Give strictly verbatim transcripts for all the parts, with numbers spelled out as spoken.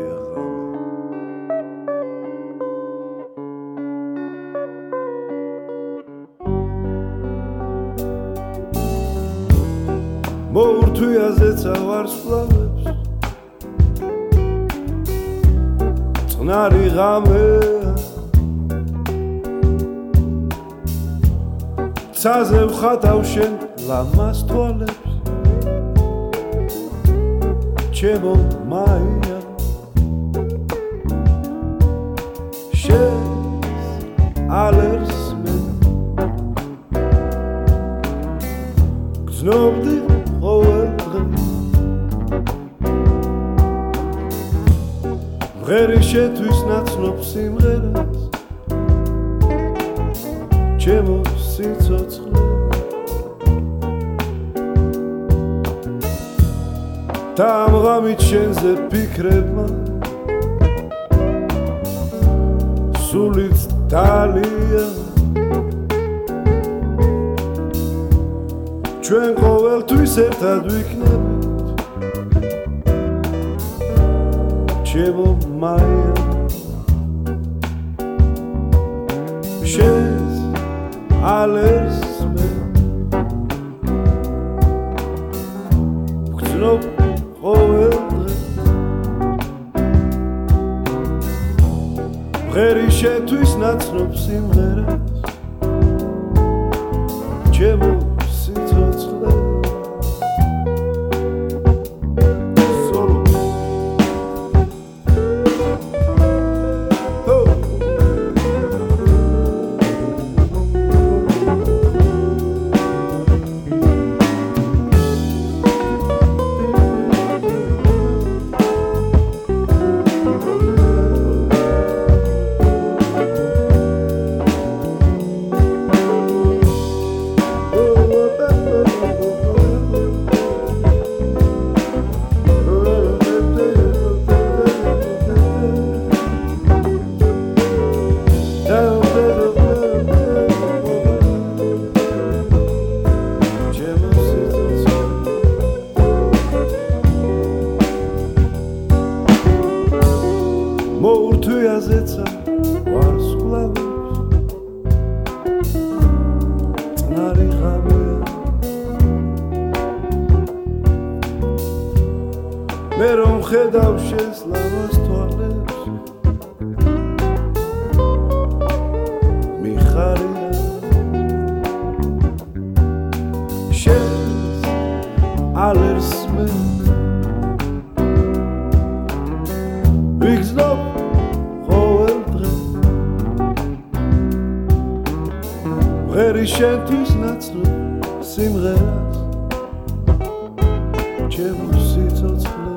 მოურთვიაზეცა ვარსკვლავებს წყნარი ღამეა ცაზე ვხატავ შენ ლამას თვალებს ჩემო მაია შენს ალერს მე გზნობდი ღერი შეთვის ნაცნობ სიმღერას ჩემო სიცოცხლე დამღამით შენზე ფიქრებმა სულიც დალია ჩვენ ყოველთვის ერთად ვიქნებით ჩემო მაია შენს ალერს მე ვგრძნობ ყოველ დღე ღერი შეთვის ნაცნობ სიმღერას ჩემო სიცოცხლე მოურთვიაზეცა ვარსკვლავებს წყნარი ღამეა მე რომ ხედავ შენს ლამას თვალებს მიხარია შენს ალერს მე ვიგზნობ ღერი შენთვის ნაცნობ სიმღერას ჩემო სიცოცხლე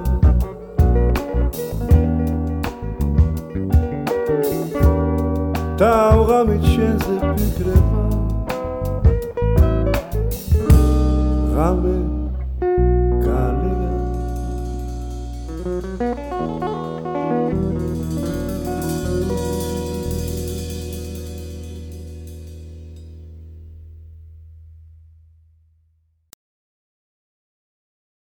დავღამით შენზე ფიქრება ღამე გალია